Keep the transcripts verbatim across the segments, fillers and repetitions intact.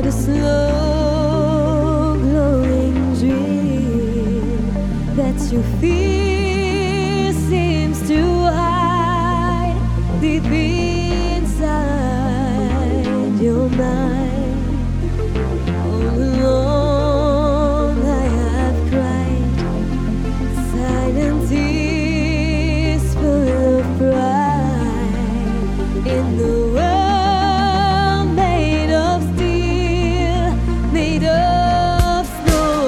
The slow glowing dream that you feel seems to hide deep inside your mind. All alone I have cried silent tears full of pride in the world made of steel, made of snow.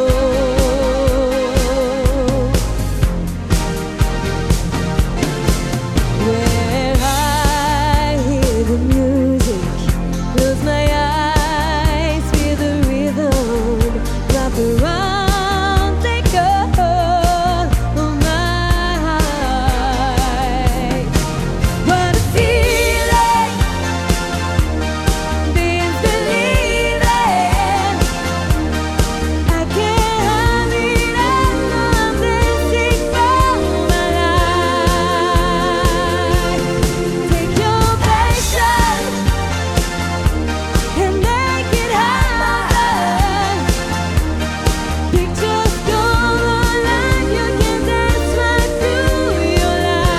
Where I hear the music, close my eyes, feel the rhythm, wrap around, take a hold of my heart. What a feeling, this believing. I can't hide it, I'm dancing for my life. Take your patience and make it happen. Pictures go alive, you can dance right through your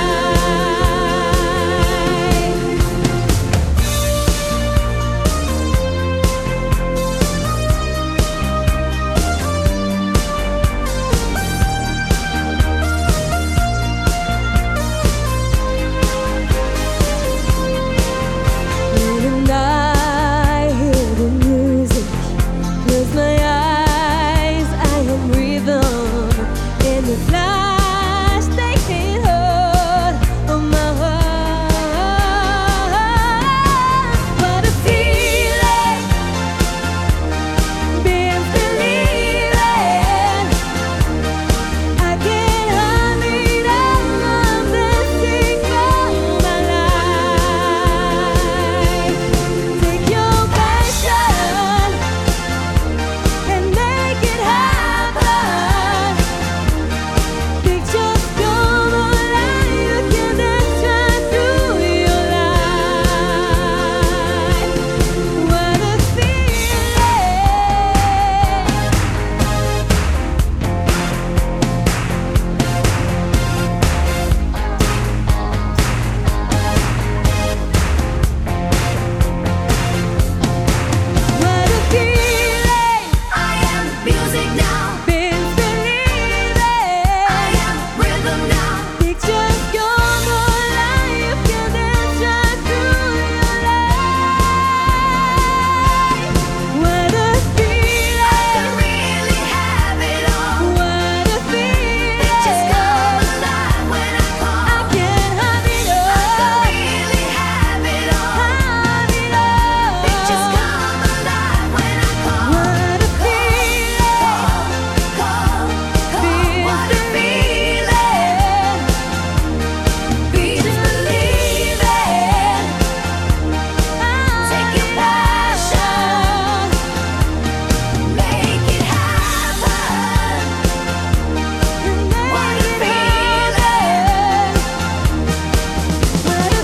When I hear the music, close my eyes, I am rhythm in the flash, taking hold of my heart. What a feeling, being believing. I can't hide it, I'm dancing for my life. Take your passion and make it happen. Pictures come alive, you can dance right through your life. What a What a feeling! I am music now. Been believing. I am rhythm now. Pictures come alive, you can dance right through your life. What a I feeling! really have it all. What a Just feeling! come alive when I I call. can't have it I all. really have it all. Have it all. Just come alive when I call. What a feeling! Call, call, what a feeling. Just believe it. Take your passion, make it happen. What a feeling. What a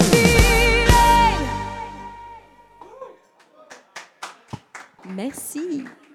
feeling! Merci.